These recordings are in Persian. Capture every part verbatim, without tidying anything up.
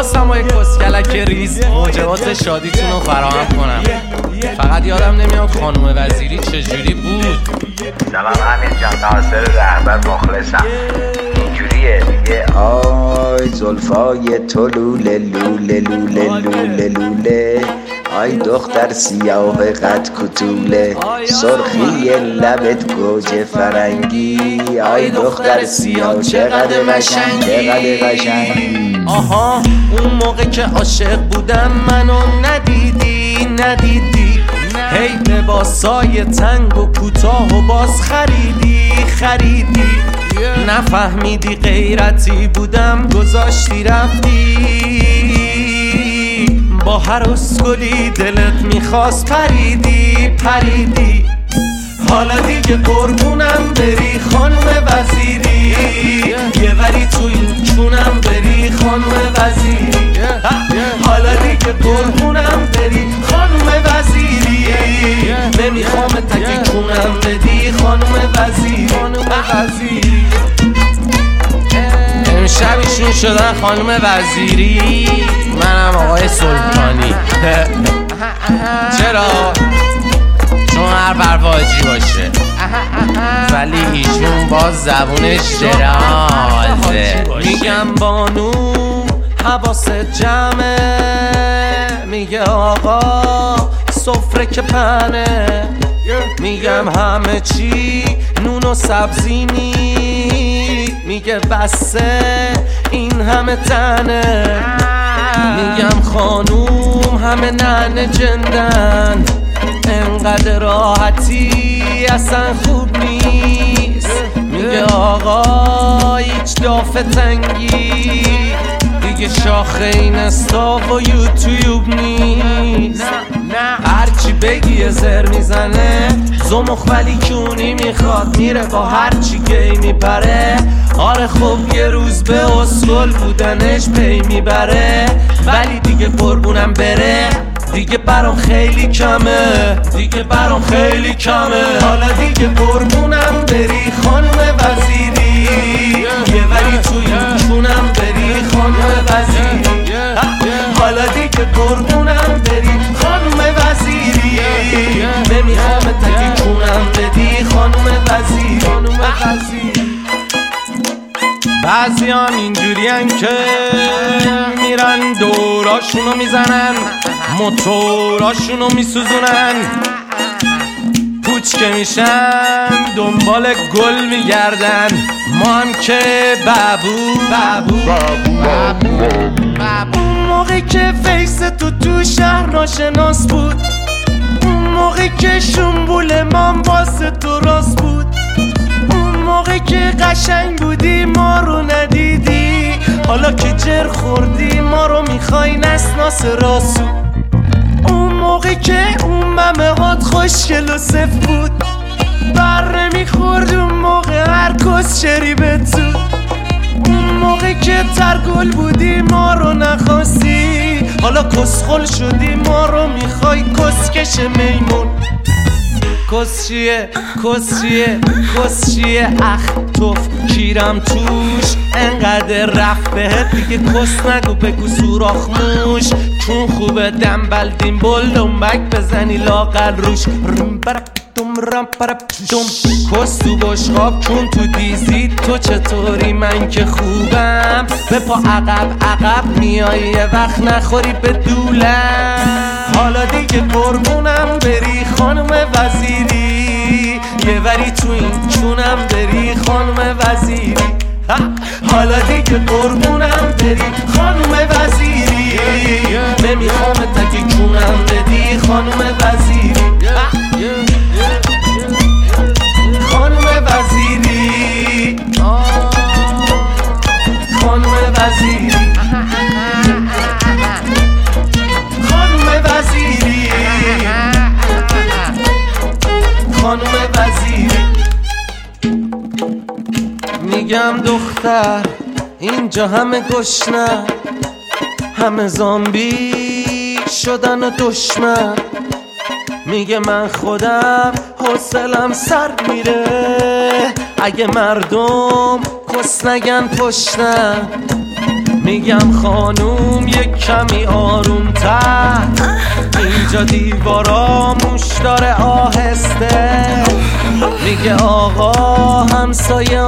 خواستم با یک کسکلک ریز موجبات شادیتون رو فراهم کنم. فقط یادم نمیاد خانم وزیری چجوری بود. سلام امیر جان، ناصر رهبر مخلصم. اینجوریه میگه آی زلفای تو لوله لوله لوله لوله لوله، آی دختر سیاه قد کتوله، سرخی لبت گوجه فرنگی، آی دختر سیاه چقدر قشنگ چقدر قشنگی. آها اون موقع که عاشق بودم منو ندیدی ندیدی، هی لباسای تنگ و کوتاه و باز خریدی خریدی، نفهمیدی غیرتی بودم گذاشتی رفتی، با هر اسکلی دلت میخواست پریدی پریدی. حالا دیگه قربونم بری خانم وزیری، یه وری تو این چونم بری خانم وزیری. حالا دیگه قربونم بری خانم وزیری، نمیخوام تکی چونم بدی خانم وزیری. امشب ایشون شدن خانم وزیری، منم آقای سلطانی. چرا؟ چون هر برواجی باشه، ولی ایشون باز زبونش درازه. میگم بانو حواست جمعه، میگه آقا سفره که پنه، میگم همه چی نون و سبزی نی، میگه بسه این همه تنه، میگم خانوم همه ننه جندن، انقدر راحتی اصلا خوب نیست، میگه آقا هیچ دافه تنگی دیگه شاخه این استا و یوتیوب نیست. هرچی بگی زر میزنه زمخ ولی کونی میخواد، میره با هرچی گی میپره. آره خب یه روز به اسکل بودنش پی میبره، ولی دیگه قربونم بره دیگه برام خیلی کمه، دیگه برام خیلی کمه. حالا دیگه قربونم بری خانم وزیری، یه ولی توی چونم بری خانم وزیری. حالا دیگه قربونم بری خانم وزیری، نمیخوام تکی چونم بدی خانم وزیری. بعضی هم اینجوری هن که میرن دوراشونو میزنن، موتوراشونو میسوزونن، پوچ که میشن دنبال گل میگردن. ما هم که بابو بابو بابو بابو. اون موقع که فیس تو تو شهر ناشناس بود، اون موقع که شنبول من واسه تو راست بود، اون موقع که قشنگ بودی ما رو ندیدی، حالا که جر خوردی ما رو میخوای نسناس راسو. اون موقع که اون ممه هات خوشگل و صف بود، بر نمیخورد اون موقع هر کس شریبه تو، اون موقع که ترگل بودی ما رو نخواستی، حالا کسخل شدی ما رو میخوای کسکش میمون. کس چیه کس چیه کس چیه اخ توف کیرم توش، انقدر رفت بهت دیگه کس نگو بگو سوراخ موش، چون خوبه دنبل دیم بل دنبک بزنی لاغر روش. رم برک دم رم برک دم کس تو بشقاب چون تو دیزی تو چطوری من که خوبم، به پا عقب عقب میای یه وقت نخوری به دولم. حالا دیگه قربونم بری خانم وزیری، یه وری تو این چونم بری خانم وزیری. حالا دیگه قربونم بری خانم وزیری، نمیخوام تکی چونم بدی خانم وزیری. خانم وزیری خانم وزیری خانم وزیری خانم وزیری. میگم دختر اینجا همه گشنه، همه زامبی شدن و دشمن، میگه من خودم حوصلم سر میره اگه مردم کس نگن پشتم، میگم خانوم یک کمی آروم تر، اینجا دیوارا موش داره آهسته. میگه آقا همسایه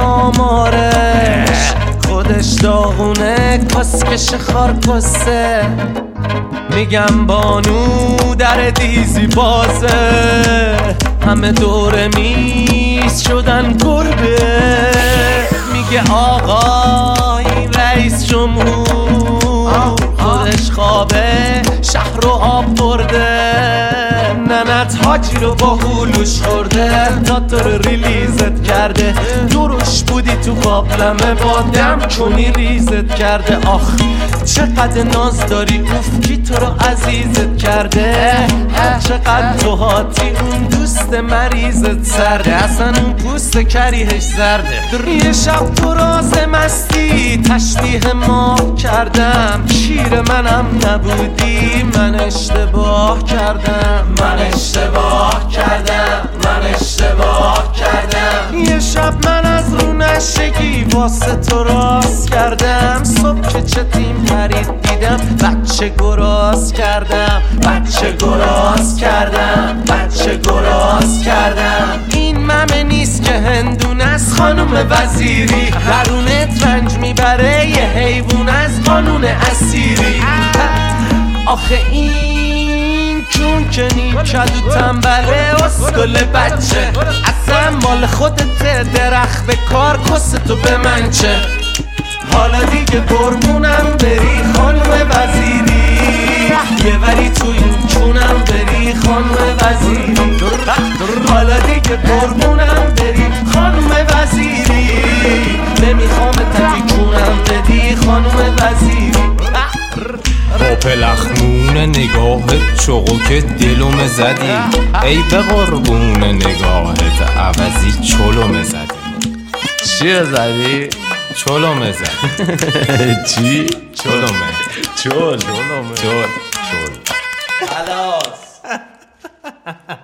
آمارش خودش داغونه کسکش خارکسته. میگم بانو در دیزی بازه، همه دور میز شدن گربه. میگه آقا این رئیس جمهور خودش خوابه شهر رو آب برده. ننت حاجی رو با هولوش خورده، تا تو رو ریلیزت کرده. دروش بودی تو قابلمه با دم کنی ریزت کرده. آخ چقدر ناز داری اوف کی تو رو عزیزت کرده. چقدر تو هاتی اون دوست مریضت سرده، اصلا اون پوست کریهش زرده. یه شب تو راز مستی تشبیه ماه کردم، شیر منم نبودی من اشتباه کردم. من اشتباه کردم من اشتباه کردم. یه شب من از رو نشگی واسه تو راست کردم. صبح که چتیم پرید دیدم بچه گراز کردم. بچه گراز کردم بچه گراز کردم. این ممه نیست که هندونه از خانوم وزیری، درونت رنج میبره یه حیوان از قانون اسیری. آخه این چون که نیکد و تنبله اسکل بچه، اصلا مال خودت درخت به کار کس تو به من چه. حالا دیگه قربونم بری خانم وزیری، یه وری تو این چونم بری خانم وزیری. حالا دیگه قربونم بری خانم وزیری، نمیخوام تکی چونم بدی خانم وزیری. با پلخمون نگاهت چوقو دلوم زدی، ای به قربون نگاهت عوضی چلوم زدی. چیه زدی؟ چلوم زدی. چی؟ چلومه چل چل چل خلاص